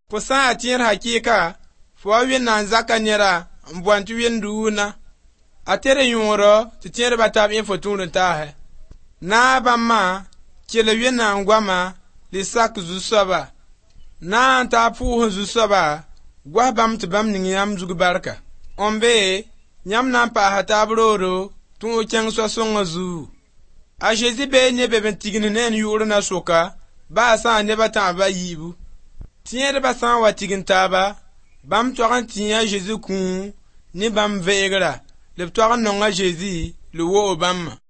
Fo sã n tẽed hakɩɩka, fo wa Wẽnnaam zaka nera n bõn tɩ wẽnd duuna. A tere yõorɔ tɩ tẽedbã tab yẽ fo tũud n taasɛ. Na bãmbã kell Wẽnnaam goama le sak zu-soaba. Na n taa pʋʋsẽ zu-soaba, goas bãmb tɩ bãmb ning yãmb zug barka. Õmbe, yãmb na n paasa taab roodo tũud kẽng soa-sõngã zuu. A Zezi bee ne be n tigns ne n yʋʋr na soka, baa sã n nebã tãabã yiibu. Tẽedbã sã n wa tign taaba, bãmb tog n tĩ a Zezi kũu ne bãmb veegra, la b tog n nong a Zezi le wo'o bãmbã.